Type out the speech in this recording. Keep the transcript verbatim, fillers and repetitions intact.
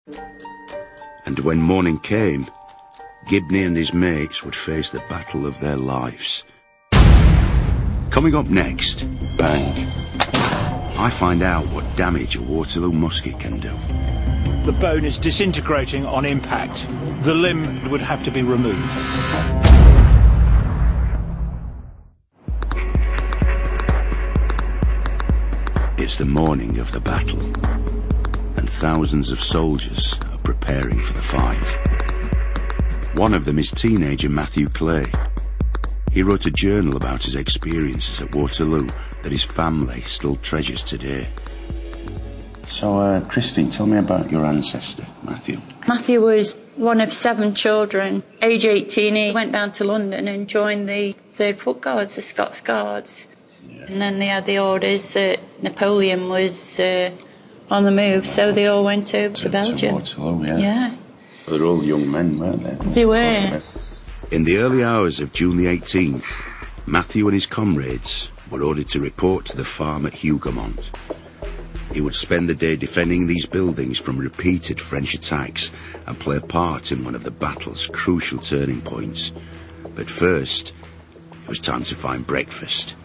And when morning came, Gibney and his mates would face the battle of their lives. Coming up next, bang, I find out what damage a Waterloo musket can do. The bone is disintegrating on impact. The limb would have to be removed. It's the morning of the battle, and thousands of soldiers are preparing for the fight. One of them is teenager Matthew Clay. He wrote a journal about his experiences at Waterloo that his family still treasures today. So, uh, Christine, tell me about your ancestor, Matthew. Matthew was one of seven children. Age eighteen, he went down to London and joined the third Foot Guards, the Scots Guards. Yeah. And then they had the orders that Napoleon was uh, on the move, so they all went over to, to Belgium. To Waterloo, yeah. Yeah. So they're all young men, weren't they? They were. In the early hours of June the eighteenth, Matthew and his comrades were ordered to report to the farm at Hougoumont. He would spend the day defending these buildings from repeated French attacks and play a part in one of the battle's crucial turning points. But first, it was time to find breakfast.